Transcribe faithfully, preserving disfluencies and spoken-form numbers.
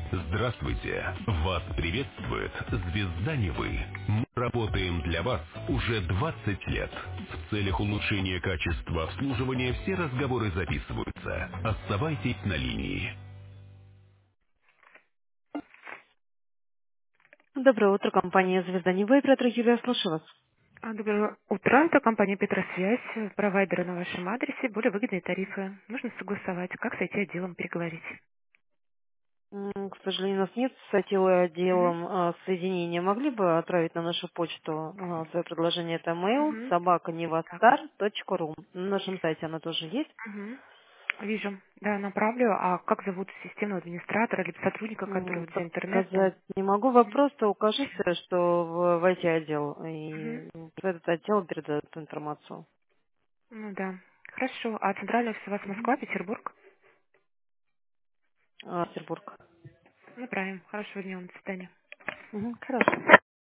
Здравствуйте! Вас приветствует Звезда Невы. Мы работаем для вас уже двадцать лет. В целях улучшения качества обслуживания все разговоры записываются. Оставайтесь на линии. Доброе утро, компания «Звезда Невы», оператор Юлия, слушаю вас. А, Доброе утро. Это компания «Петросвязь». Провайдеры на вашем адресе. Более выгодные тарифы. Нужно согласовать. Как с ай ти-отделом переговорить? М, К сожалению, у нас нет с отделом Мгм. отделом а, соединения. Могли бы отправить на нашу почту а, свое предложение? Это mail Мгм. собака Так. невастар точка ру. На нашем сайте оно тоже есть. Мгм. Вижу. Да, направлю. А как зовут системного администратора или сотрудника, который М, вот за интернетом? Подсказать не могу. Вы Мгм. просто укажите, что в, в ай ти-отдел, Мгм. и в этот отдел передает эту информацию. Ну да. Хорошо. А центральный офис у вас Мгм. Москва, Петербург? А, Петербург. Направим. Хорошего дня. До свидания. Мгм, хорошо.